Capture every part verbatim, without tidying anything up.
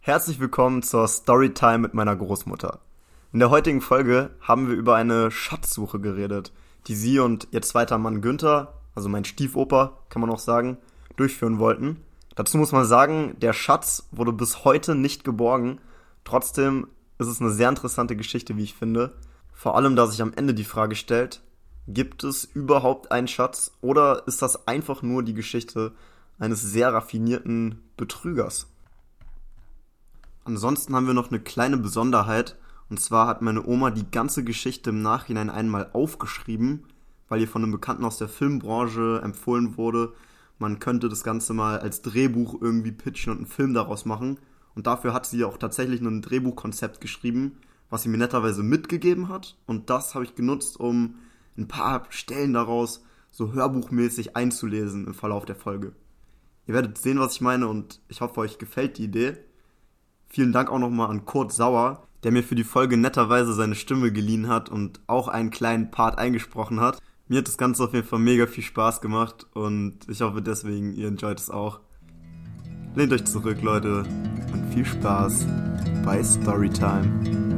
Herzlich willkommen zur Storytime mit meiner Großmutter. In der heutigen Folge haben wir über eine Schatzsuche geredet, die sie und ihr zweiter Mann Günther, also mein Stiefoper, kann man auch sagen, durchführen wollten. Dazu muss man sagen, der Schatz wurde bis heute nicht geborgen. Trotzdem ist es eine sehr interessante Geschichte, wie ich finde. Vor allem, da sich am Ende die Frage stellt, gibt es überhaupt einen Schatz oder ist das einfach nur die Geschichte eines sehr raffinierten Betrügers? Ansonsten haben wir noch eine kleine Besonderheit, und zwar hat meine Oma die ganze Geschichte im Nachhinein einmal aufgeschrieben, weil ihr von einem Bekannten aus der Filmbranche empfohlen wurde, man könnte das Ganze mal als Drehbuch irgendwie pitchen und einen Film daraus machen. Und dafür hat sie auch tatsächlich ein Drehbuchkonzept geschrieben, was sie mir netterweise mitgegeben hat. Und das habe ich genutzt, um ein paar Stellen daraus so hörbuchmäßig einzulesen im Verlauf der Folge. Ihr werdet sehen, was ich meine, und ich hoffe, euch gefällt die Idee. Vielen Dank auch nochmal an Kurt Sauer, der mir für die Folge netterweise seine Stimme geliehen hat und auch einen kleinen Part eingesprochen hat. Mir hat das Ganze auf jeden Fall mega viel Spaß gemacht und ich hoffe deswegen, ihr enjoyt es auch. Lehnt euch zurück, Leute, und viel Spaß bei Storytime.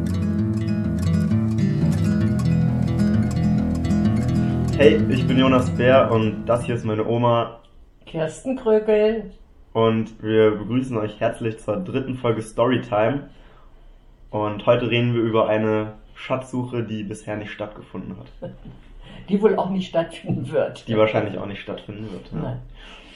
Hey, ich bin Jonas Bär und das hier ist meine Oma Kirsten Krögel. Und wir begrüßen euch herzlich zur dritten Folge Storytime. Und heute reden wir über eine Schatzsuche, die bisher nicht stattgefunden hat. Die wohl auch nicht stattfinden wird. Die wahrscheinlich auch nicht stattfinden wird. Ja. Nein.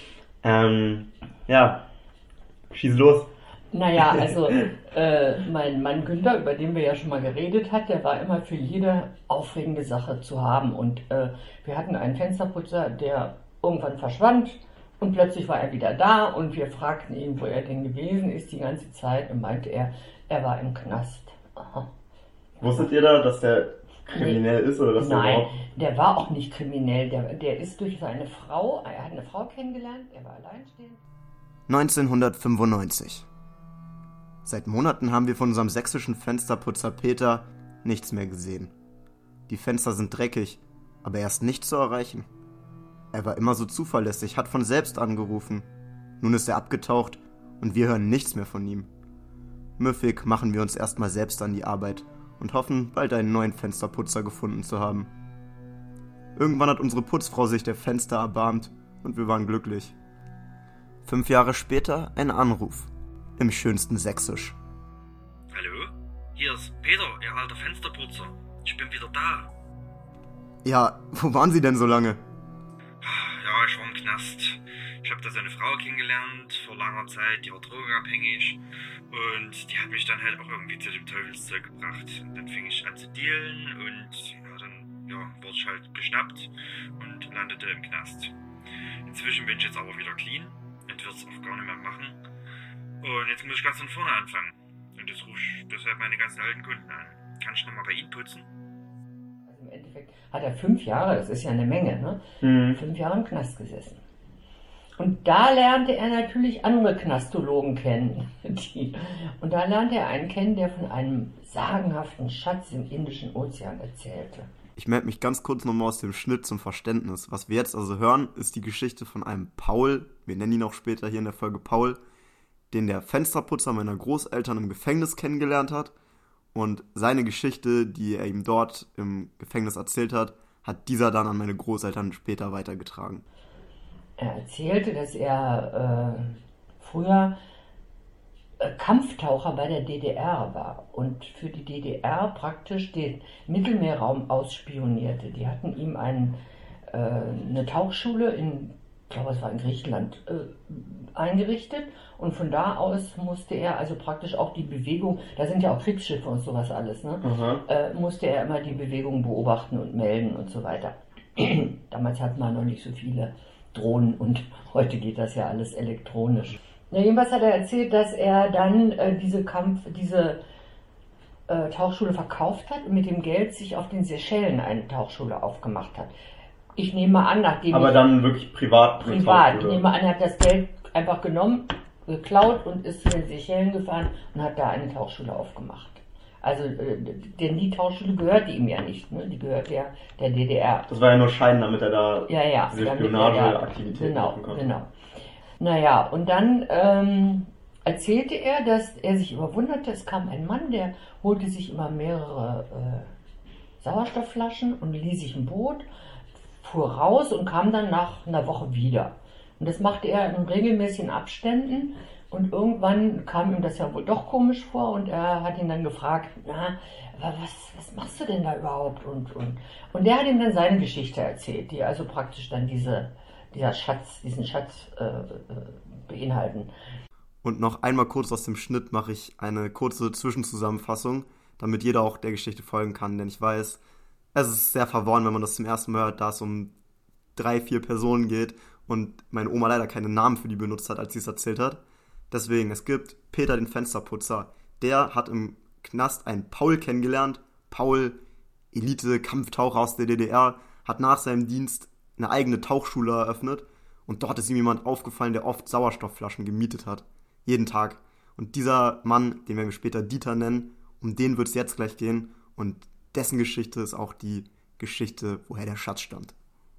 Ähm, ja, schieß los. Naja, also äh, mein Mann Günther, über den wir ja schon mal geredet hat, der war immer für jede aufregende Sache zu haben. Und äh, wir hatten einen Fensterputzer, der irgendwann verschwand. Und plötzlich war er wieder da und wir fragten ihn, wo er denn gewesen ist die ganze Zeit, und meinte er, er war im Knast. Aha. Wusstet ihr da, dass der kriminell nee. ist? Oder dass Nein, der, der war auch nicht kriminell. Der, der ist durch seine Frau, er hat eine Frau kennengelernt, er war alleinstehend. neunzehnhundertfünfundneunzig. Seit Monaten haben wir von unserem sächsischen Fensterputzer Peter nichts mehr gesehen. Die Fenster sind dreckig, aber er ist nicht zu erreichen. Er war immer so zuverlässig, hat von selbst angerufen. Nun ist er abgetaucht und wir hören nichts mehr von ihm. Müffig machen wir uns erstmal selbst an die Arbeit und hoffen, bald einen neuen Fensterputzer gefunden zu haben. Irgendwann hat unsere Putzfrau sich der Fenster erbarmt und wir waren glücklich. Fünf Jahre später ein Anruf. Im schönsten Sächsisch. Hallo? Hier ist Peter, Ihr alter Fensterputzer. Ich bin wieder da. Ja, wo waren Sie denn so lange? Ja, ich war im Knast. Ich habe da so eine Frau kennengelernt vor langer Zeit, die war drogenabhängig. Und die hat mich dann halt auch irgendwie zu dem Teufelszeug gebracht. Und dann fing ich an zu dealen und ja, dann ja, wurde ich halt geschnappt und landete im Knast. Inzwischen bin ich jetzt aber wieder clean und würde es auch gar nicht mehr machen. Und jetzt muss ich ganz von vorne anfangen. Und jetzt rufe ich deshalb meine ganzen alten Kunden an. Kann ich nochmal bei Ihnen putzen? Im Endeffekt hat er fünf Jahre, das ist ja eine Menge, ne? Mhm. Fünf Jahre im Knast gesessen. Und da lernte er natürlich andere Knastologen kennen. Die, und da lernte er einen kennen, der von einem sagenhaften Schatz im Indischen Ozean erzählte. Ich melde mich ganz kurz nochmal aus dem Schnitt zum Verständnis. Was wir jetzt also hören, ist die Geschichte von einem Paul, wir nennen ihn auch später hier in der Folge Paul, den der Fensterputzer meiner Großeltern im Gefängnis kennengelernt hat. Und seine Geschichte, die er ihm dort im Gefängnis erzählt hat, hat dieser dann an meine Großeltern später weitergetragen. Er erzählte, dass er äh, früher äh, Kampftaucher bei der D D R war und für die D D R praktisch den Mittelmeerraum ausspionierte. Die hatten ihm einen, äh, eine Tauchschule in, ich glaube es war in Griechenland, äh, eingerichtet. Und von da aus musste er also praktisch auch die Bewegung, da sind ja auch Kriegsschiffe und sowas alles, ne? Äh, musste er immer die Bewegung beobachten und melden und so weiter. Damals hatten wir noch nicht so viele Drohnen und heute geht das ja alles elektronisch. Ja, jedenfalls hat er erzählt, dass er dann äh, diese Kampf, diese äh, Tauchschule verkauft hat und mit dem Geld sich auf den Seychellen eine Tauchschule aufgemacht hat. Ich nehme an, nachdem Aber ich, dann wirklich privat? Privat. Ich nehme an, er hat das Geld einfach genommen, geklaut und ist zu den Seychellen gefahren und hat da eine Tauchschule aufgemacht. Also, äh, denn die Tauchschule gehörte ihm ja nicht, ne? Die gehörte ja der D D R. Das war ja nur Schein, damit er da ja, ja, diese Spionageaktivitäten genau, machen konnte. Genau. Naja, und dann ähm, erzählte er, dass er sich überwunderte, es kam ein Mann, der holte sich immer mehrere äh, Sauerstoffflaschen und ließ sich ein Boot, fuhr raus und kam dann nach einer Woche wieder. Und das machte er in regelmäßigen Abständen und irgendwann kam ihm das ja wohl doch komisch vor und er hat ihn dann gefragt, na, was, was machst du denn da überhaupt? Und, und, und der hat ihm dann seine Geschichte erzählt, die also praktisch dann diese, dieser Schatz, diesen Schatz äh, beinhalten. Und noch einmal kurz aus dem Schnitt mache ich eine kurze Zwischenzusammenfassung, damit jeder auch der Geschichte folgen kann, denn ich weiß, es ist sehr verworren, wenn man das zum ersten Mal hört, da es um drei, vier Personen geht und meine Oma leider keine Namen für die benutzt hat, als sie es erzählt hat. Deswegen, es gibt Peter den Fensterputzer, der hat im Knast einen Paul kennengelernt. Paul, Elite-Kampftaucher aus der D D R, hat nach seinem Dienst eine eigene Tauchschule eröffnet und dort ist ihm jemand aufgefallen, der oft Sauerstoffflaschen gemietet hat. Jeden Tag. Und dieser Mann, den werden wir später Dieter nennen, um den wird es jetzt gleich gehen und dessen Geschichte ist auch die Geschichte, woher der Schatz stammt.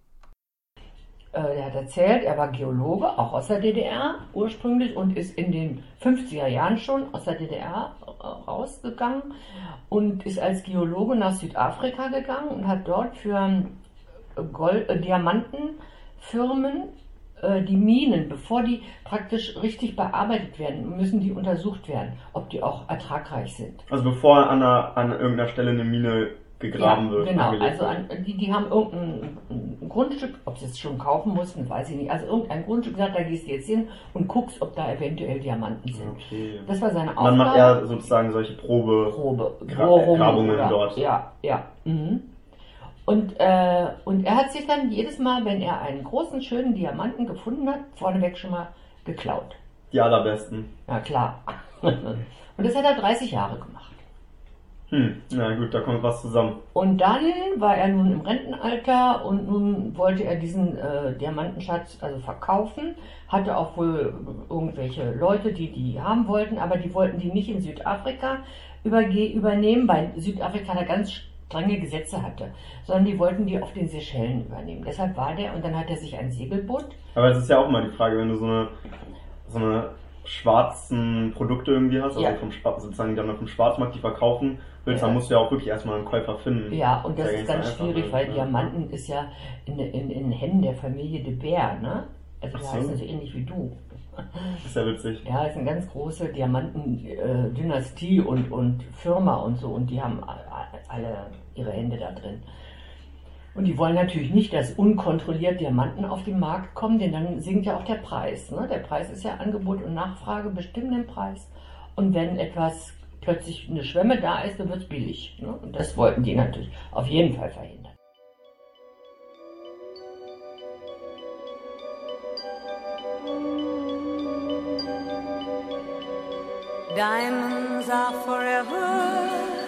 Er hat erzählt, er war Geologe, auch aus der D D R ursprünglich und ist in den fünfziger Jahren schon aus der D D R rausgegangen und ist als Geologe nach Südafrika gegangen und hat dort für Gold, äh, Diamantenfirmen äh, die Minen, bevor die praktisch richtig bearbeitet werden, müssen die untersucht werden, ob die auch ertragreich sind. Also bevor an, einer, an irgendeiner Stelle eine Mine gegraben ja, wird. Genau, also an, die, die haben irgendein ein Grundstück, ob sie es schon kaufen mussten, weiß ich nicht. Also irgendein Grundstück gesagt, da gehst du jetzt hin und guckst, ob da eventuell Diamanten sind. Okay. Das war seine Aufgabe. Man macht ja sozusagen solche Probe, Probe Gra- Grabungen oder, dort. Ja, ja. Mhm. Und, äh, und er hat sich dann jedes Mal, wenn er einen großen, schönen Diamanten gefunden hat, vorneweg schon mal geklaut. Die allerbesten. Ja, klar. Und das hat er dreißig Jahre gemacht. Hm, na gut, da kommt was zusammen. Und dann war er nun im Rentenalter und nun wollte er diesen äh, Diamantenschatz also verkaufen, hatte auch wohl irgendwelche Leute, die die haben wollten, aber die wollten die nicht in Südafrika überge- übernehmen, weil Südafrika da ganz strenge Gesetze hatte, sondern die wollten die auf den Seychellen übernehmen. Deshalb war der, und dann hat er sich ein Segelboot. Aber es ist ja auch immer die Frage, wenn du so eine, so eine schwarzen Produkte irgendwie hast, also ja. vom, sozusagen dann auf dem Schwarzmarkt die verkaufen willst, ja. Dann musst du ja auch wirklich erstmal einen Käufer finden. Ja, und das, das ist ganz einfach, schwierig, ne? weil ja. Diamanten ist ja in, in, in Händen der Familie de Beer, ne? Also die so. heißen so ähnlich wie du. Ist ja witzig. Ja, es ist eine ganz große Diamanten-Dynastie und, und Firma und so, und die haben alle ihre Hände da drin. Und die wollen natürlich nicht, dass unkontrolliert Diamanten auf den Markt kommen, denn dann sinkt ja auch der Preis. Ne? Der Preis ist ja Angebot und Nachfrage, bestimmen den Preis. Und wenn etwas plötzlich eine Schwemme da ist, dann wird es billig. Ne? Und das wollten die natürlich auf jeden Fall verhindern. Diamonds are forever.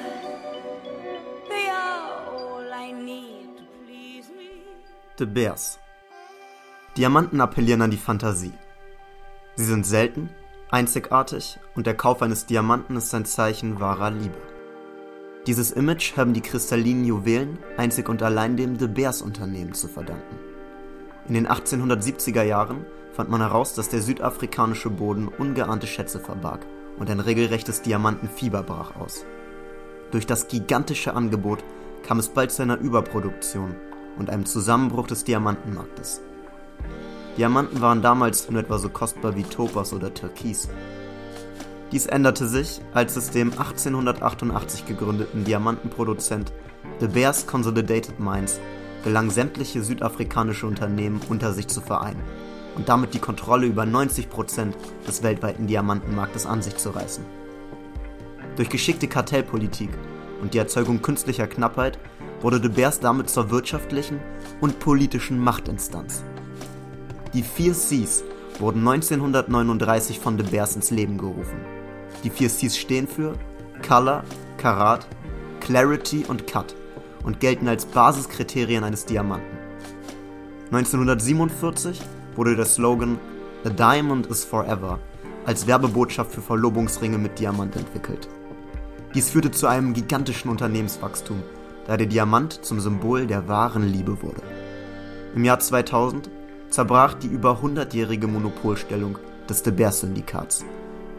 They are all I need to please me. De Beers. Diamanten appellieren an die Fantasie. Sie sind selten, einzigartig und der Kauf eines Diamanten ist ein Zeichen wahrer Liebe. Dieses Image haben die kristallinen Juwelen einzig und allein dem De Beers Unternehmen zu verdanken. In den achtzehnhundertsiebziger Jahren fand man heraus, dass der südafrikanische Boden ungeahnte Schätze verbarg und ein regelrechtes Diamantenfieber brach aus. Durch das gigantische Angebot kam es bald zu einer Überproduktion und einem Zusammenbruch des Diamantenmarktes. Diamanten waren damals nur etwa so kostbar wie Topaz oder Türkis. Dies änderte sich, als es dem achtzehnhundertachtundachtzig gegründeten Diamantenproduzent De Beers Consolidated Mines gelang, sämtliche südafrikanische Unternehmen unter sich zu vereinen und damit die Kontrolle über neunzig Prozent des weltweiten Diamantenmarktes an sich zu reißen. Durch geschickte Kartellpolitik und die Erzeugung künstlicher Knappheit wurde De Beers damit zur wirtschaftlichen und politischen Machtinstanz. Die vier Cs wurden neunzehnhundertneununddreißig von De Beers ins Leben gerufen. Die vier Cs stehen für Color, Karat, Clarity und Cut und gelten als Basiskriterien eines Diamanten. neunzehnhundertsiebenundvierzig wurde der Slogan "A Diamond is Forever" als Werbebotschaft für Verlobungsringe mit Diamant entwickelt. Dies führte zu einem gigantischen Unternehmenswachstum, da der Diamant zum Symbol der wahren Liebe wurde. Im Jahr zweitausend zerbrach die über hundertjährige Monopolstellung des De Beers Syndikats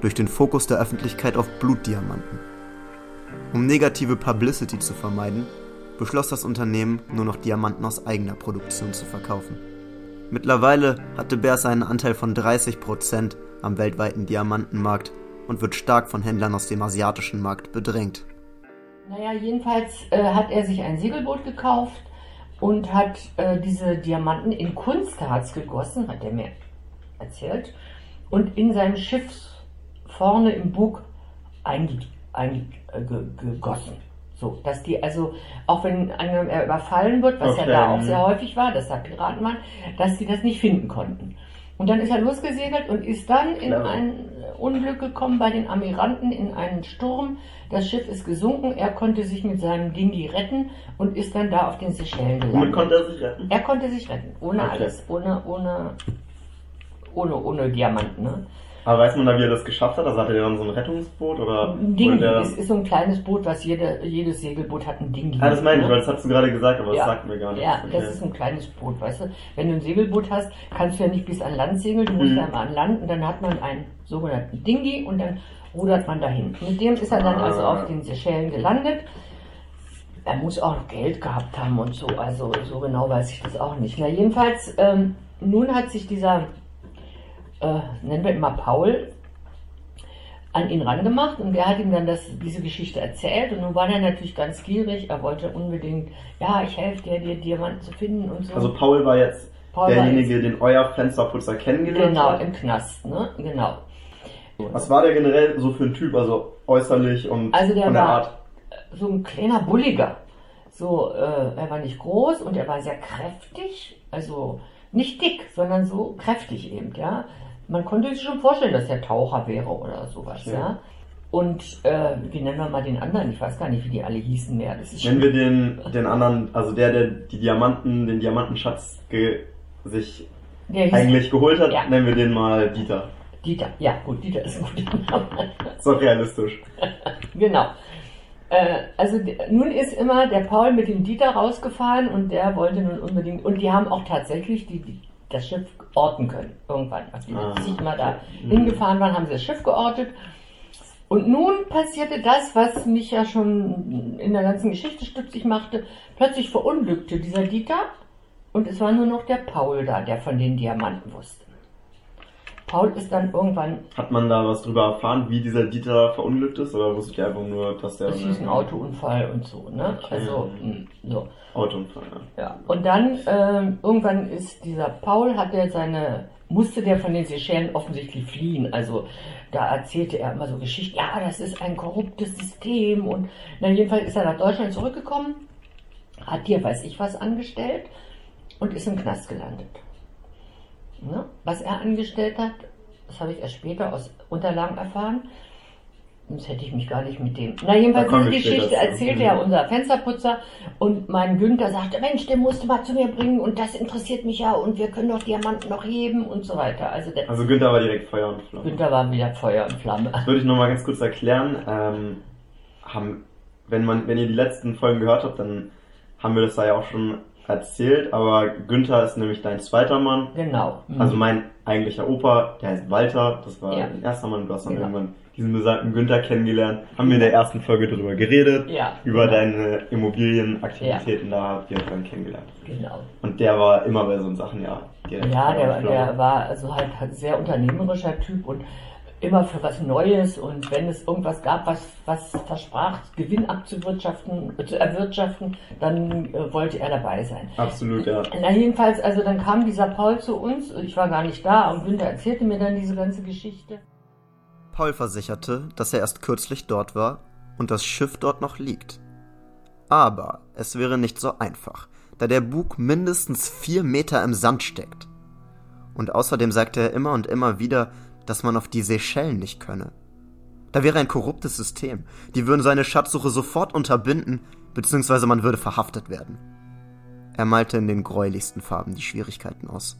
durch den Fokus der Öffentlichkeit auf Blutdiamanten. Um negative Publicity zu vermeiden, beschloss das Unternehmen, nur noch Diamanten aus eigener Produktion zu verkaufen. Mittlerweile hatte Bears einen Anteil von dreißig Prozent am weltweiten Diamantenmarkt und wird stark von Händlern aus dem asiatischen Markt bedrängt. Naja, jedenfalls äh, hat er sich ein Segelboot gekauft und hat äh, diese Diamanten in Kunstharz gegossen, hat er mir erzählt, und in sein Schiff vorne im Bug eingegossen. Einge, äh, ge, gegossen. So, dass die also, auch wenn er überfallen wird, was okay. ja da auch sehr häufig war, dass da Piraten waren, dass sie das nicht finden konnten. Und dann ist er losgesegelt und ist dann in ja. ein Unglück gekommen bei den Amiranten, in einen Sturm. Das Schiff ist gesunken, er konnte sich mit seinem Dingi retten und ist dann da auf den Seychellen gelandet. Womit konnte er sich retten? Er konnte sich retten, ohne okay. alles, ohne, ohne, ohne, ohne Diamanten, ne? Aber weiß man da, wie er das geschafft hat? Also hatte er dann so ein Rettungsboot oder? Ein Dingi, der... es ist so ein kleines Boot, was jede, jedes Segelboot hat, ein Dingi. Ah, das meine ich, weil das hast du gerade gesagt, aber ja. das sagt mir gar nicht. Ja, okay. das ist ein kleines Boot, weißt du. Wenn du ein Segelboot hast, kannst du ja nicht bis an Land segeln, du musst mhm. einmal an Land und dann hat man einen sogenannten Dingi und dann rudert man dahin. Mit dem ist er dann ah. also auf den Seychellen gelandet. Er muss auch noch Geld gehabt haben und so, also so genau weiß ich das auch nicht. Na jedenfalls, ähm, nun hat sich dieser, äh, nennen wir ihn mal Paul, an ihn rangemacht und der hat ihm dann das, diese Geschichte erzählt und nun war er natürlich ganz gierig, er wollte unbedingt, ja, ich helfe dir, dir Diamanten zu finden und so. Also Paul war jetzt Paul derjenige, war jetzt, den euer Fensterputzer kennengelernt genau, hat? Genau, im Knast, ne, genau. Was war der generell so für ein Typ, also äußerlich und also der von der war Art? So ein kleiner Bulliger, so, äh, er war nicht groß und er war sehr kräftig, also nicht dick, sondern so kräftig eben, ja. Man konnte sich schon vorstellen, dass er Taucher wäre oder sowas, ja. ja? Und äh, wie nennen wir mal den anderen? Ich weiß gar nicht, wie die alle hießen mehr. Das ist Nennen wir den, den anderen, also der, der die Diamanten, den Diamantenschatz ge, sich eigentlich geholt hat, ja. nennen wir den mal Dieter. Dieter, ja gut, Dieter ist ein guter Name. Ist auch realistisch. Genau. Äh, also nun ist immer der Paul mit dem Dieter rausgefahren und der wollte nun unbedingt, und die haben auch tatsächlich die, die das Schiff orten können, irgendwann. Als die ah. sich immer da mhm. hingefahren waren, haben sie das Schiff geortet. Und nun passierte das, was mich ja schon in der ganzen Geschichte stutzig machte. Plötzlich verunglückte dieser Dieter und es war nur noch der Paul da, der von den Diamanten wusste. Paul ist dann irgendwann... Hat man da was drüber erfahren, wie dieser Dieter verunglückt ist? Oder wusstet ihr einfach nur, dass der... Das hieß ein Autounfall und so, ne? Okay. Also, so. Autounfall, ja. Ja. Und dann, äh, irgendwann ist dieser Paul, hat er seine... musste der von den Seychellen offensichtlich fliehen. Also da erzählte er immer so Geschichten, ja, das ist ein korruptes System. Und dann jedenfalls ist er nach Deutschland zurückgekommen, hat hier weiß ich was angestellt und ist im Knast gelandet. Ne? Was er angestellt hat, das habe ich erst später aus Unterlagen erfahren. Sonst hätte ich mich gar nicht mit dem... Na jedenfalls diese Geschichte erzählte ja unser Fensterputzer und mein Günther sagte, Mensch, den musst du mal zu mir bringen und das interessiert mich ja und wir können doch Diamanten noch heben und so weiter. Also, der, also Günther war direkt Feuer und Flamme. Günther war wieder Feuer und Flamme. Das würde ich nochmal ganz kurz erklären. Ähm, haben, wenn, man, wenn ihr die letzten Folgen gehört habt, dann haben wir das da ja auch schon erzählt, aber Günther ist nämlich dein zweiter Mann. Genau. Mhm. Also mein eigentlicher Opa, der heißt Walter, das war ja. dein erster Mann, du hast dann genau. irgendwann diesen besagten Günther kennengelernt, haben wir in der ersten Folge darüber geredet, ja, über genau. deine Immobilienaktivitäten, ja. da habt ihr uns dann kennengelernt. Genau. Und der war immer bei so Sachen, ja. Ja, der, der war also halt ein sehr unternehmerischer Typ und immer für was Neues und wenn es irgendwas gab, was, was versprach, Gewinn abzuwirtschaften, zu erwirtschaften, dann äh, wollte er dabei sein. Absolut, ja. Na jedenfalls, also dann kam dieser Paul zu uns, ich war gar nicht da und Günther erzählte mir dann diese ganze Geschichte. Paul versicherte, dass er erst kürzlich dort war und das Schiff dort noch liegt. Aber es wäre nicht so einfach, da der Bug mindestens vier Meter im Sand steckt. Und außerdem sagte er immer und immer wieder, dass man auf die Seychellen nicht könne. Da wäre ein korruptes System, die würden seine Schatzsuche sofort unterbinden, beziehungsweise man würde verhaftet werden. Er malte in den gräulichsten Farben die Schwierigkeiten aus.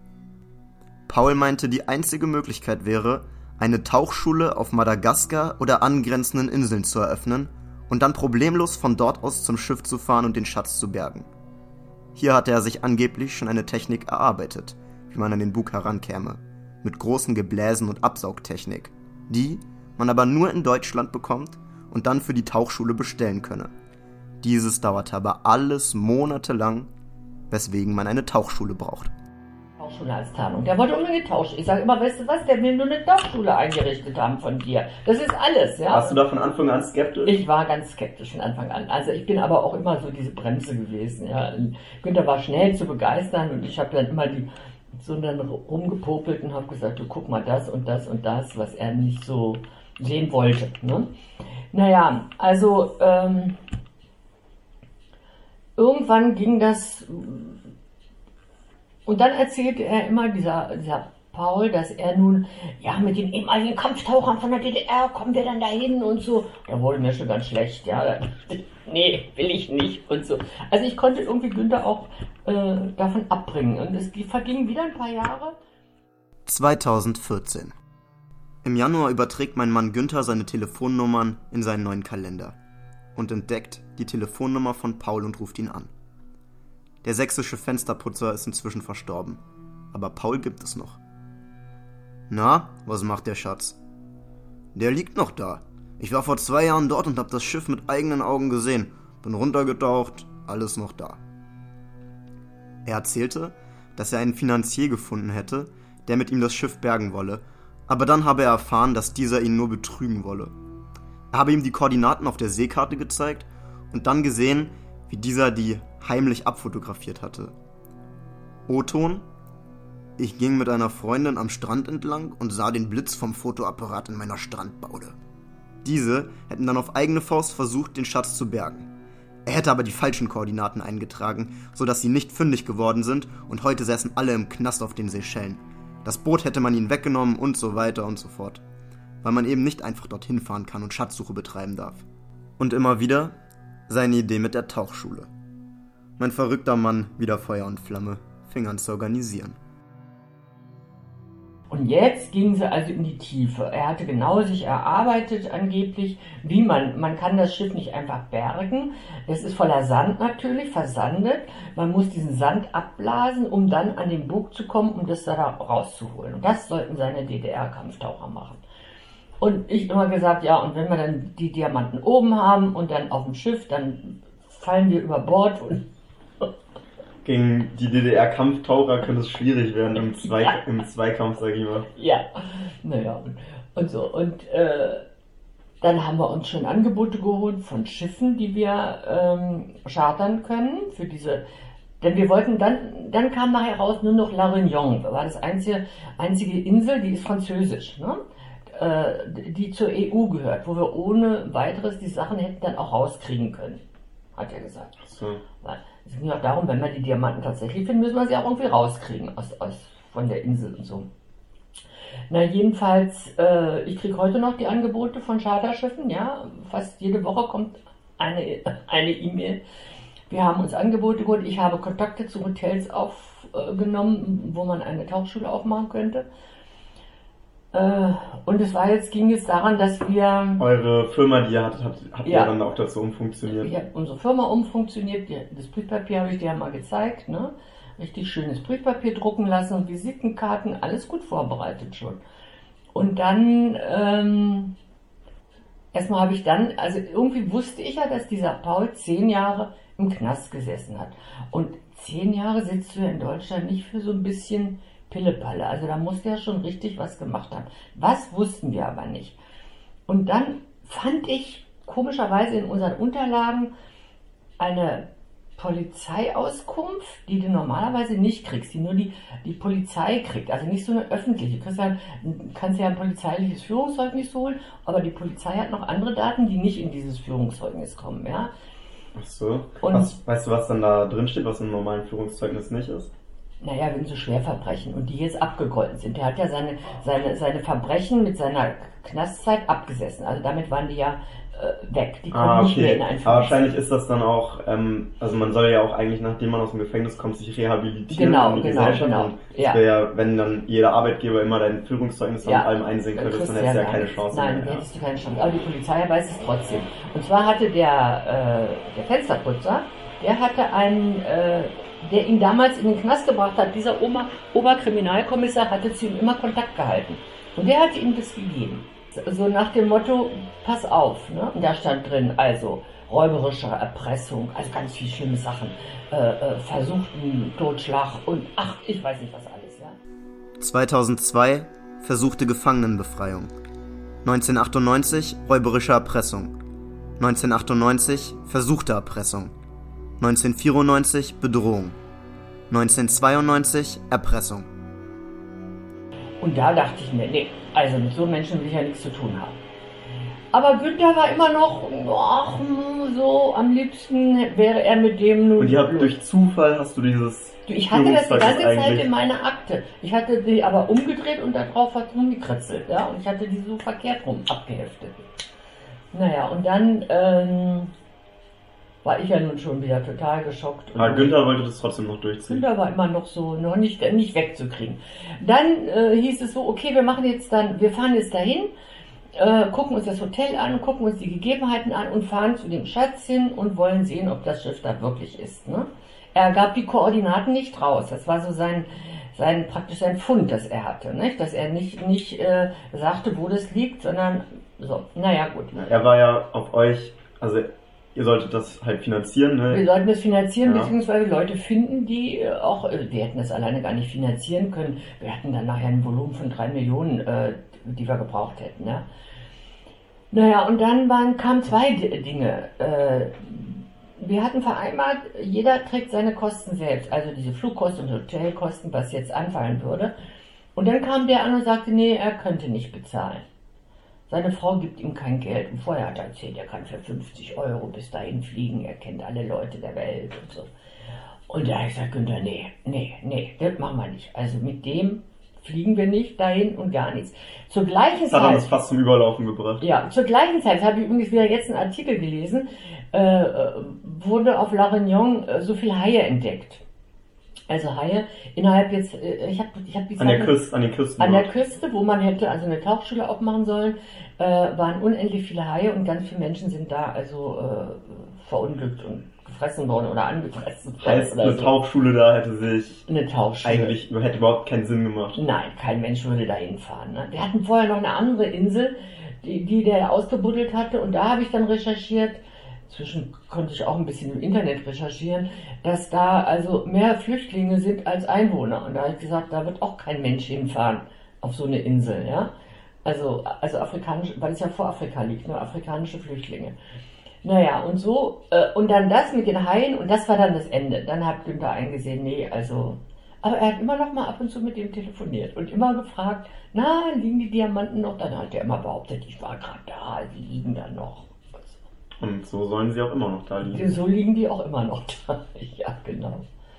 Paul meinte, die einzige Möglichkeit wäre, eine Tauchschule auf Madagaskar oder angrenzenden Inseln zu eröffnen und dann problemlos von dort aus zum Schiff zu fahren und den Schatz zu bergen. Hier hatte er sich angeblich schon eine Technik erarbeitet, wie man an den Bug herankäme, mit großen Gebläsen und Absaugtechnik. die man aber nur in Deutschland bekommt und dann für die Tauchschule bestellen könne. Dieses dauerte aber alles monatelang, weswegen man eine Tauchschule braucht. Tauchschule als Tarnung. Der wollte unbedingt tauschen. Ich sage immer, weißt du was, der will nur eine Tauchschule eingerichtet haben von dir. Das ist alles, ja. Warst du da von Anfang an skeptisch? Ich war ganz skeptisch von Anfang an. Also ich bin aber auch immer so diese Bremse gewesen, ja. Günther war schnell zu begeistern und ich habe dann immer die so dann rumgepopelt und habe gesagt, du guck mal das und das und das, was er nicht so sehen wollte. Ne? Naja, also ähm, irgendwann ging das. Und dann erzählte er immer, dieser, dieser Paul, dass er nun, ja, mit den ehemaligen Kampftauchern von der D D R kommen wir dann dahin und so. Da wurde mir schon ganz schlecht, ja. Nee, will ich nicht und so. Also ich konnte irgendwie Günther auch äh, davon abbringen. Und es vergingen wieder ein paar Jahre. zweitausendvierzehn. Im Januar überträgt mein Mann Günther seine Telefonnummern in seinen neuen Kalender und entdeckt die Telefonnummer von Paul und ruft ihn an. Der sächsische Fensterputzer ist inzwischen verstorben, aber Paul gibt es noch. Na, was macht der Schatz? Der liegt noch da. Ich war vor zwei Jahren dort und hab das Schiff mit eigenen Augen gesehen. Bin runtergetaucht, alles noch da. Er erzählte, dass er einen Finanzier gefunden hätte, der mit ihm das Schiff bergen wolle, aber dann habe er erfahren, dass dieser ihn nur betrügen wolle. Er habe ihm die Koordinaten auf der Seekarte gezeigt und dann gesehen, wie dieser die heimlich abfotografiert hatte. O-Ton: Ich ging mit einer Freundin am Strand entlang und sah den Blitz vom Fotoapparat in meiner Strandbaude. Diese hätten dann auf eigene Faust versucht, den Schatz zu bergen. Er hätte aber die falschen Koordinaten eingetragen, sodass sie nicht fündig geworden sind und heute säßen alle im Knast auf den Seychellen. Das Boot hätte man ihnen weggenommen und so weiter und so fort. Weil man eben nicht einfach dorthin fahren kann und Schatzsuche betreiben darf. Und immer wieder seine Idee mit der Tauchschule. Mein verrückter Mann, wieder Feuer und Flamme, fing an zu organisieren. Und jetzt ging sie also in die Tiefe. Er hatte genau sich erarbeitet angeblich, wie man, man kann das Schiff nicht einfach bergen. Das ist voller Sand natürlich, versandet. Man muss diesen Sand abblasen, um dann an den Bug zu kommen, um das da rauszuholen. Und das sollten seine D D R-Kampftaucher machen. Und ich immer gesagt, ja, und wenn wir dann die Diamanten oben haben und dann auf dem Schiff, dann fallen wir über Bord und gegen die D D R-Kampftaucher könnte es schwierig werden im, Zwei- ja. im Zweikampf, sag ich mal. Ja, naja, und, und so. Und äh, dann haben wir uns schon Angebote geholt von Schiffen, die wir ähm, chartern können für diese. Denn wir wollten dann, dann kam nachher raus nur noch La Réunion, war das einzige, einzige Insel, die ist französisch, ne? äh, die zur E U gehört, wo wir ohne weiteres die Sachen hätten dann auch rauskriegen können, hat er gesagt. Ach so. Weil es ging auch darum, wenn wir die Diamanten tatsächlich finden, müssen wir sie auch irgendwie rauskriegen aus, aus, von der Insel und so. Na jedenfalls, äh, ich kriege heute noch die Angebote von Charterschiffen, ja, fast jede Woche kommt eine eine E-Mail. Wir haben uns Angebote geholt, ich habe Kontakte zu Hotels aufgenommen, wo man eine Tauchschule aufmachen könnte. Äh, und es war jetzt, ging es daran, dass wir... Eure Firma, die ihr hattet, habt, habt ja, ihr dann auch dazu umfunktioniert? Wir haben unsere Firma umfunktioniert, die, das Briefpapier habe ich dir ja mal gezeigt, ne? Richtig schönes Briefpapier drucken lassen, Visitenkarten, alles gut vorbereitet schon. Und dann, ähm, erstmal habe ich dann, also irgendwie wusste ich ja, dass dieser Paul zehn Jahre im Knast gesessen hat. Und zehn Jahre sitzt du ja in Deutschland nicht für so ein bisschen Pillepalle. Also da musste er schon richtig was gemacht haben. Was wussten wir aber nicht. Und dann fand ich komischerweise in unseren Unterlagen eine Polizeiauskunft, die du normalerweise nicht kriegst, die nur die, die Polizei kriegt, also nicht so eine öffentliche. Du kannst ja, kannst ja ein polizeiliches Führungszeugnis holen, aber die Polizei hat noch andere Daten, die nicht in dieses Führungszeugnis kommen, ja. Ach so. Und was, weißt du, was dann da drin steht, was im normalen Führungszeugnis nicht ist? Naja, wenn so Schwerverbrechen und die jetzt abgegolten sind. Der hat ja seine, seine, seine Verbrechen mit seiner Knastzeit abgesessen. Also damit waren die ja äh, weg. Die kommen ah, okay. nicht mehr in ein Aber wahrscheinlich ist das dann auch, ähm, also man soll ja auch eigentlich, nachdem man aus dem Gefängnis kommt, sich rehabilitieren genau, in die genau, Gesellschaft. Genau, und ja. ja, wenn dann jeder Arbeitgeber immer dein Führungszeugnis ja. mit allem einsehen könnte, dann hättest du ja keine Chance Nein, mehr. Nein, hättest du keine Chance. Aber die Polizei weiß es trotzdem. Und zwar hatte der, äh, der Fensterputzer, der hatte einen, äh, der ihn damals in den Knast gebracht hat, dieser Oma, Oberkriminalkommissar hatte zu ihm immer Kontakt gehalten. Und der hatte ihm das gegeben. So nach dem Motto, pass auf, ne? Und da stand drin, also räuberische Erpressung, also ganz viele schlimme Sachen, äh, äh, versuchten Totschlag und ach, ich weiß nicht was alles, ja. zweitausendzwei versuchte Gefangenenbefreiung. neunzehnhundertachtundneunzig räuberische Erpressung. neunzehnhundertachtundneunzig versuchte Erpressung. neunzehnhundertvierundneunzig Bedrohung. neunzehnhundertzweiundneunzig Erpressung. Und da dachte ich mir, nee, also mit so Menschen will ich ja nichts zu tun haben. Aber Günther war immer noch, ach, so, am liebsten wäre er mit dem nur... Und ihr habt durch Zufall, hast du dieses... Ich hatte das die ganze Führungszeugnis Zeit eigentlich- in meiner Akte. Ich hatte die aber umgedreht und da drauf hat rumgekritzelt, ja. Und ich hatte die so verkehrt rum abgeheftet. Naja, und dann ähm, war ich ja nun schon wieder total geschockt. Aber Und Günther wollte das trotzdem noch durchziehen. Günther war immer noch so, noch nicht, nicht wegzukriegen. Dann äh, hieß es so, okay, wir machen jetzt dann, wir fahren jetzt dahin, äh, gucken uns das Hotel an, gucken uns die Gegebenheiten an und fahren zu dem Schatz hin und wollen sehen, ob das Schiff da wirklich ist. Ne? Er gab die Koordinaten nicht raus. Das war so sein, sein praktisch sein Fund, das er hatte, nicht? Dass er nicht, nicht äh, sagte, wo das liegt, sondern so, naja gut. Er war ja auf euch, also ihr solltet das halt finanzieren, Wir ne? sollten das finanzieren, Ja. beziehungsweise Leute finden, die äh, auch, äh, wir hätten das alleine gar nicht finanzieren können. Wir hatten dann nachher ein Volumen von drei Millionen, äh, die wir gebraucht hätten. Ja. Naja, und dann waren, kamen zwei D- Dinge. Äh, wir hatten vereinbart, jeder trägt seine Kosten selbst, also diese Flugkosten und Hotelkosten, was jetzt anfallen würde. Und dann kam der an und sagte, nee, er könnte nicht bezahlen. Seine Frau gibt ihm kein Geld. Und vorher hat er erzählt, er kann für fünfzig Euro bis dahin fliegen, er kennt alle Leute der Welt und so. Und da habe ich gesagt, Günther, nee, nee, nee, das machen wir nicht. Also mit dem fliegen wir nicht dahin und gar nichts. Zur gleichen Das hat uns Zeit, fast zum Überlaufen gebracht. ja, zur gleichen Zeit, habe ich übrigens wieder jetzt einen Artikel gelesen, äh, wurde auf La Réunion äh, so viel Haie entdeckt. Also Haie innerhalb jetzt, äh, ich habe ich hab die An der Zeit- Küste, an den Küsten. an der dort. Küste, wo man hätte also eine Tauchschule aufmachen sollen, äh, waren unendlich viele Haie und ganz viele Menschen sind da also äh, verunglückt und gefressen worden oder angefressen worden. Heißt, oder eine so. Tauchschule da hätte sich Eine Tauchschule. eigentlich, hätte überhaupt keinen Sinn gemacht. Nein, kein Mensch würde da hinfahren. Ne? Wir hatten vorher noch eine andere Insel, die, die der ausgebuddelt hatte und da habe ich dann recherchiert, inzwischen konnte ich auch ein bisschen im Internet recherchieren, dass da also mehr Flüchtlinge sind als Einwohner. Und da habe ich gesagt, da wird auch kein Mensch hinfahren auf so eine Insel, ja. Also, also afrikanische, weil es ja vor Afrika liegt, nur afrikanische Flüchtlinge. Naja, und so, äh, und dann das mit den Haien, und das war dann das Ende. Dann hat Günther eingesehen, nee, also, aber er hat immer noch mal ab und zu mit ihm telefoniert und immer gefragt, na, liegen die Diamanten noch? Dann hat er immer behauptet, ich war gerade da, die liegen da noch. Und so sollen sie auch immer noch da liegen. So liegen die auch immer noch da. Ja, genau.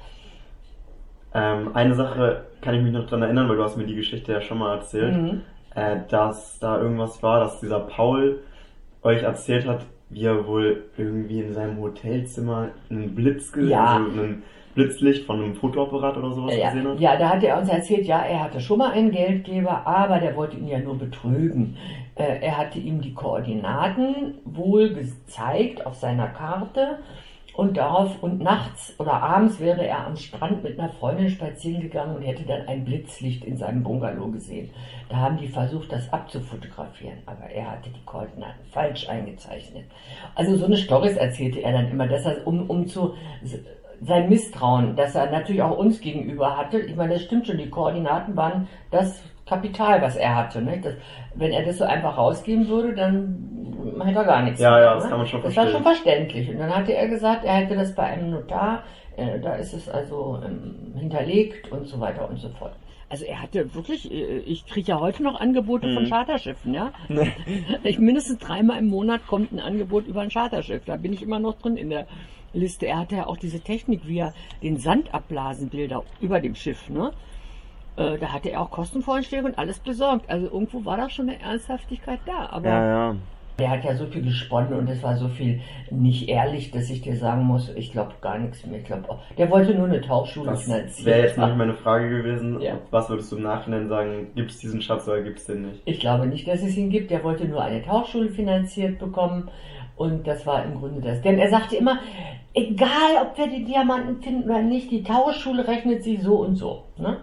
Ähm, eine Sache kann ich mich noch dran erinnern, weil du hast mir die Geschichte ja schon mal erzählt, Mhm. äh, dass da irgendwas war, dass dieser Paul euch erzählt hat, wie er wohl irgendwie in seinem Hotelzimmer einen Blitz gesehen, Ja. also einen Blitzlicht von einem Fotoapparat oder sowas Ja, gesehen hat. ja, da hat er uns erzählt, ja, er hatte schon mal einen Geldgeber, aber der wollte ihn ja nur betrügen. Äh, er hatte ihm die Koordinaten wohl gezeigt auf seiner Karte und darauf und nachts oder abends wäre er am Strand mit einer Freundin spazieren gegangen und hätte dann ein Blitzlicht in seinem Bungalow gesehen. Da haben die versucht, das abzufotografieren, aber er hatte die Koordinaten falsch eingezeichnet. Also so eine Storys erzählte er dann immer, dass er um, um zu sein Misstrauen, das er natürlich auch uns gegenüber hatte. Ich meine, das stimmt schon, die Koordinaten waren das Kapital, was er hatte. Ne? Das, wenn er das so einfach rausgeben würde, dann hätte er gar nichts Ja, mehr, ja, das ne? kann man schon Das war verstehen. schon verständlich. Und dann hatte er gesagt, er hätte das bei einem Notar, äh, da ist es also ähm, hinterlegt und so weiter und so fort. Also er hatte wirklich, äh, ich kriege ja heute noch Angebote von Mhm. Charterschiffen, ja. Ich, mindestens dreimal im Monat kommt ein Angebot über ein Charterschiff. Da bin ich immer noch drin in der Liste. Er hatte ja auch diese Technik, wie er den Sand abblasen will da über dem Schiff, ne? Äh, da hatte er auch Kostenvorschläge und alles besorgt. Also irgendwo war da schon eine Ernsthaftigkeit da. Aber ja. der hat ja so viel gesponnen und es war so viel nicht ehrlich, dass ich dir sagen muss, ich glaube gar nichts mehr. Ich glaube auch, der wollte nur eine Tauchschule Das finanzieren. wäre jetzt noch meine Frage gewesen. Ja. Was würdest du im Nachhinein sagen? Gibt es diesen Schatz oder gibt es den nicht? Ich glaube nicht, dass es ihn gibt. Der wollte nur eine Tauchschule finanziert bekommen. Und das war im Grunde das. Denn er sagte immer, egal ob wir die Diamanten finden oder nicht, die Tauchschule rechnet sich so und so. Ne?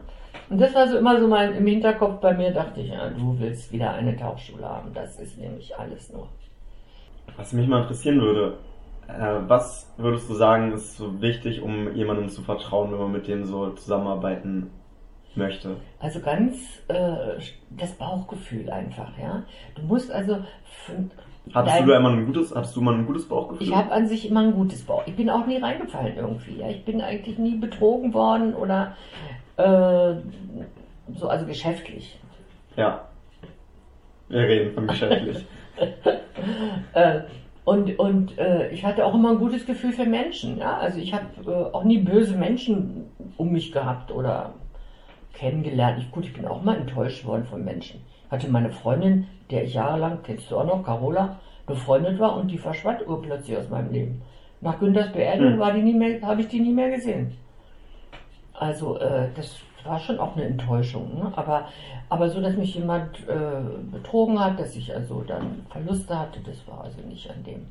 Und das war so immer so mein, im Hinterkopf bei mir, dachte ich, ja, du willst wieder eine Tauchschule haben. Das ist nämlich alles nur. Was mich mal interessieren würde, äh, was würdest du sagen, ist so wichtig, um jemandem zu vertrauen, wenn man mit dem so zusammenarbeiten möchte? Also ganz äh, das Bauchgefühl einfach, ja. Du musst also... Hattest dein, du da immer ein gutes, hattest du mal ein gutes Bauchgefühl? Ich habe an sich immer ein gutes Bauch. Ich bin auch nie reingefallen irgendwie. Ja. Ich bin eigentlich nie betrogen worden oder äh, so, also geschäftlich. Ja. Wir reden von geschäftlich. äh, und und äh, ich hatte auch immer ein gutes Gefühl für Menschen. Ja? Also ich habe äh, auch nie böse Menschen um mich gehabt oder kennengelernt. Ich, gut, ich bin auch mal enttäuscht worden von Menschen. Ich hatte meine Freundin, der ich jahrelang, kennst du auch noch, Carola, befreundet war und die verschwand urplötzlich aus meinem Leben. Nach Günthers Beerdigung Hm. war die nie mehr, habe ich die nie mehr gesehen. Also äh, das war schon auch eine Enttäuschung. Ne? Aber, aber so, dass mich jemand äh, betrogen hat, dass ich also dann Verluste hatte, das war also nicht an dem.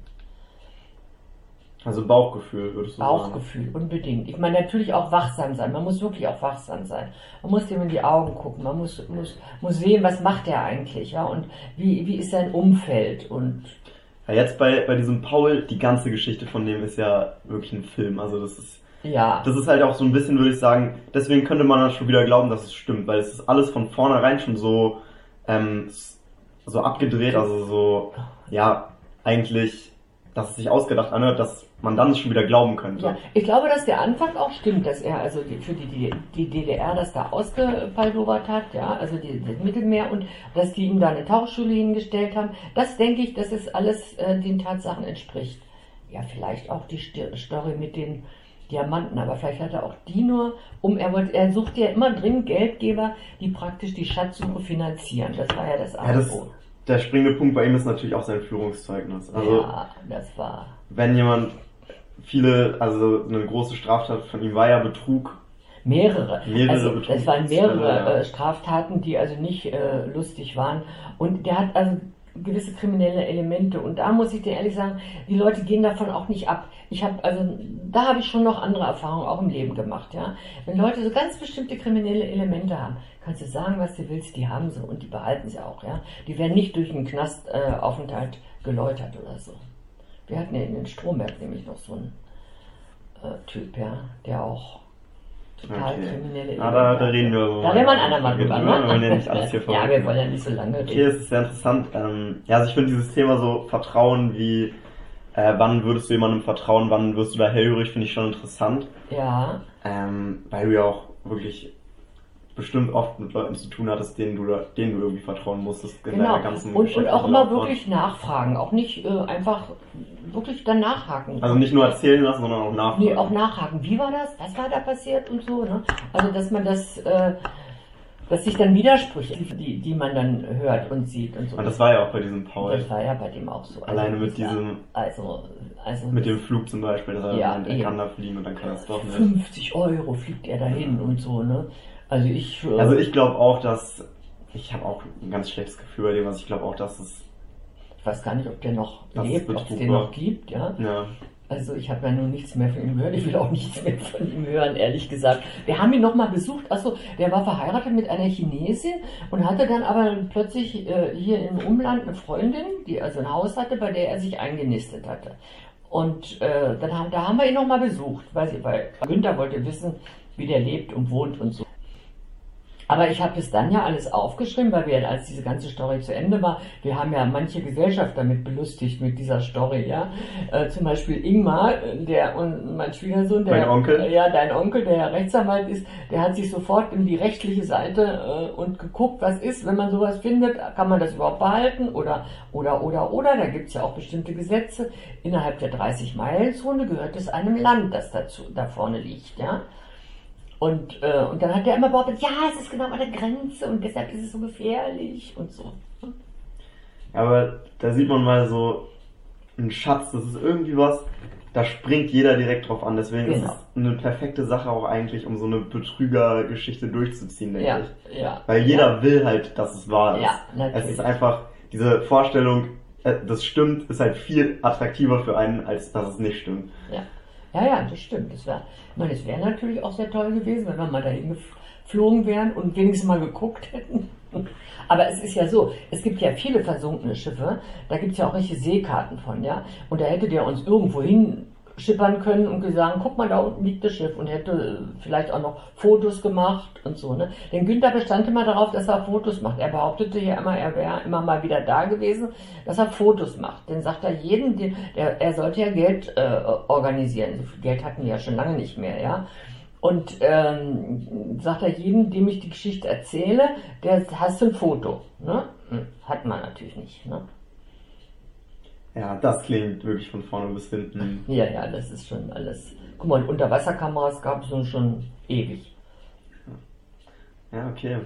Also Bauchgefühl, würdest du Bauchgefühl, sagen? unbedingt. Ich meine, natürlich auch wachsam sein. Man muss wirklich auch wachsam sein. Man muss dem in die Augen gucken. Man muss, muss, muss sehen, was macht er eigentlich, ja, und wie, wie ist sein Umfeld und. Ja, jetzt bei, bei diesem Paul, die ganze Geschichte von dem ist ja wirklich ein Film. Also das ist, ja. das ist halt auch so ein bisschen, würde ich sagen, deswegen könnte man dann schon wieder glauben, dass es stimmt, weil es ist alles von vornherein schon so, ähm, so abgedreht, also so, ja, eigentlich, dass es sich ausgedacht anhört, dass man dann schon wieder glauben könnte. Ja, ich glaube, dass der Anfang auch stimmt, dass er also die, für die, die, die D D R das da ausgepaldowert hat, ja, also die, das Mittelmeer, und dass die ihm da eine Tauchschule hingestellt haben. Das denke ich, dass es alles äh, den Tatsachen entspricht. Ja, vielleicht auch die St- Story mit den Diamanten, aber vielleicht hat er auch die nur, um er wollte, er sucht ja immer dringend Geldgeber, die praktisch die Schatzsuche finanzieren. Das war ja das Ja, das, Angebot. der springende Punkt bei ihm ist natürlich auch sein Führungszeugnis. Also, Ja, das war. wenn jemand viele, also eine große Straftat von ihm war ja Betrug. Mehrere. Mehrere also Betrugsfälle, es waren mehrere ja. äh, Straftaten, die also nicht äh, lustig waren. Und der hat also gewisse kriminelle Elemente. Und da muss ich dir ehrlich sagen, die Leute gehen davon auch nicht ab. Ich habe also, da habe ich schon noch andere Erfahrungen auch im Leben gemacht. Ja, wenn Leute so ganz bestimmte kriminelle Elemente haben, kannst du sagen, was du willst, die haben sie und die behalten sie auch. Ja, die werden nicht durch einen Knastaufenthalt äh, geläutert oder so. Wir hatten ja in den Stromberg nämlich noch so einen äh, Typ, ja, der auch total Okay. kriminelle Ah, da, da reden wir Da reden wir ein andermal drüber, Wir ne? wollen ja nicht alles hier Ja, vorweg. wir wollen ja nicht so lange reden. Okay, es ist sehr interessant. Ähm, ja, also ich finde dieses Thema so Vertrauen, wie äh, wann würdest du jemandem vertrauen, wann wirst du da hellhörig, finde ich schon interessant. Ja, Ähm, weil du ja auch wirklich bestimmt oft mit Leuten zu tun hattest, denen du, da- denen du irgendwie vertrauen musstest in genau. deiner ganzen Und, und Geschichte auch immer Laufbahn. wirklich nachfragen, auch nicht äh, einfach wirklich dann nachhaken. Also nicht nur erzählen lassen, sondern auch nachfragen. Nee, auch nachhaken. Wie war das? Was war da passiert und so, ne? Also, dass man das, äh, dass sich dann Widersprüche, die, die man dann hört und sieht und so. Und das war ja auch bei diesem Paul. Das war ja bei dem auch so. Alleine mit dieser- diesem- Also, also Mit dem Flug zum Beispiel, dass er Ja, meint, er eben. kann da fliegen und dann kann er es doch nicht. fünfzig Euro fliegt er dahin und so, ne? Also ich. Äh, Also ich glaube auch, dass ich habe auch ein ganz schlechtes Gefühl bei dem, also ich glaube auch, dass es ich weiß gar nicht, ob der noch Das lebt, ist ob es Betrug, den ja. noch gibt, ja. ja Also ich habe ja nun nichts mehr von ihm gehört. Ich will auch nichts mehr von ihm hören, ehrlich gesagt. Wir haben ihn nochmal besucht. Achso, der war verheiratet mit einer Chinesin und hatte dann aber plötzlich äh, hier im Umland eine Freundin, die also ein Haus hatte, bei der er sich eingenistet hatte. Und äh, dann haben, da haben wir ihn nochmal besucht, weiß ich, weil Günther wollte wissen, wie der lebt und wohnt und so. Aber ich habe es dann ja alles aufgeschrieben, weil wir, als diese ganze Story zu Ende war, wir haben ja manche Gesellschaft damit belustigt mit dieser Story, ja. Äh, zum Beispiel Ingmar, der und mein Schwiegersohn, der, Mein Onkel? Äh, ja, dein Onkel, der ja Rechtsanwalt ist, der hat sich sofort in die rechtliche Seite äh, und geguckt, was ist, wenn man sowas findet, kann man das überhaupt behalten oder, oder, oder, oder, da gibt's ja auch bestimmte Gesetze. Innerhalb der dreißig-Meilen-Zone gehört es einem Land, das dazu, da vorne liegt, ja. Und, äh, und dann hat der immer behauptet, ja, es ist genau an der Grenze und deshalb ist es so gefährlich und so. Aber da sieht man mal so einen Schatz, das ist irgendwie was, da springt jeder direkt drauf an. Deswegen Genau. ist es eine perfekte Sache auch eigentlich, um so eine Betrügergeschichte durchzuziehen, denke Ja, ich. ja. Weil jeder will halt, dass es wahr ist. Ja, natürlich. Es ist einfach, diese Vorstellung, äh, das stimmt, ist halt viel attraktiver für einen, als dass es nicht stimmt. Ja. Ja, ja, das stimmt. Das wär, ich meine, es wäre natürlich auch sehr toll gewesen, wenn wir mal dahin geflogen wären und wenigstens mal geguckt hätten. Aber es ist ja so, es gibt ja viele versunkene Schiffe, da gibt es ja auch richtige Seekarten von, ja. Und da hättet ihr uns irgendwo hinschippern können und gesagt, guck mal, da unten liegt das Schiff und hätte vielleicht auch noch Fotos gemacht und so, ne. Denn Günther bestand immer darauf, dass er Fotos macht. Er behauptete ja immer, er wäre immer mal wieder da gewesen, dass er Fotos macht. Dann sagt er jedem, der, er sollte ja Geld äh, organisieren. So viel Geld hatten wir ja schon lange nicht mehr, ja. Und ähm, sagt er jedem, dem ich die Geschichte erzähle, der hast du ein Foto. Ne? Hat man natürlich nicht. Ne? Ja, das klingt wirklich von vorne bis hinten. Ja, ja, das ist schon alles. Guck mal, Unterwasserkameras gab es nun schon ewig. Ja, okay.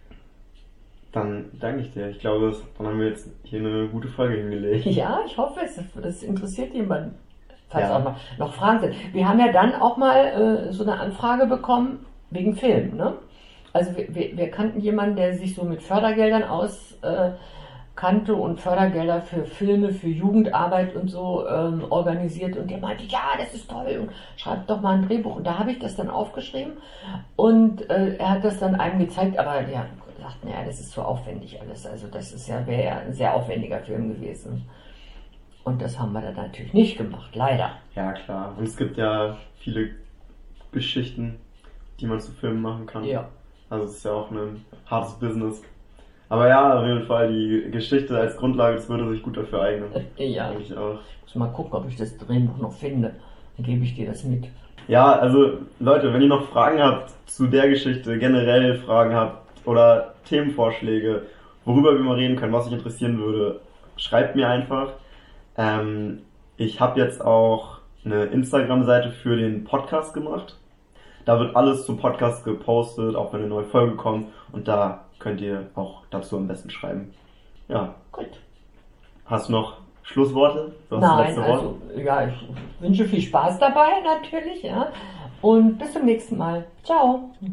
Dann danke ich dir. Ich glaube, das, dann haben wir jetzt hier eine gute Folge hingelegt. Ja, ich hoffe, es, es interessiert jemanden. Falls Ja. auch noch, noch Fragen sind. Wir haben ja dann auch mal äh, so eine Anfrage bekommen wegen Film. Ne? Also wir, wir, wir kannten jemanden, der sich so mit Fördergeldern auskannte äh, und Fördergelder für Filme, für Jugendarbeit und so ähm, organisiert. Und der meinte, ja, das ist toll und schreibt doch mal ein Drehbuch. Und da habe ich das dann aufgeschrieben und äh, er hat das dann einem gezeigt, aber der hat gesagt, naja, das ist zu aufwendig alles. Also das ist ja, wäre ja ein sehr aufwendiger Film gewesen. Und das haben wir dann natürlich nicht gemacht, leider. Ja, klar. Und es gibt ja viele Geschichten, die man zu Filmen machen kann. Ja. Also es ist ja auch ein hartes Business. Aber ja, auf jeden Fall, die Geschichte als Grundlage, das würde sich gut dafür eignen. Ja. Denke ich auch. Muss mal gucken, ob ich das Drehbuch noch finde. Dann gebe ich dir das mit. Ja, also Leute, wenn ihr noch Fragen habt zu der Geschichte, generell Fragen habt oder Themenvorschläge, worüber wir mal reden können, was euch interessieren würde, schreibt mir einfach. Ähm, ich habe jetzt auch eine Instagram-Seite für den Podcast gemacht. Da wird alles zum Podcast gepostet, auch wenn eine neue Folge kommt. Und da könnt ihr auch dazu am besten schreiben. Ja. Gut. Hast du noch Schlussworte? Du hast das Nein, letzte Wort. also, ja, ich wünsche viel Spaß dabei natürlich, ja. Und bis zum nächsten Mal. Ciao.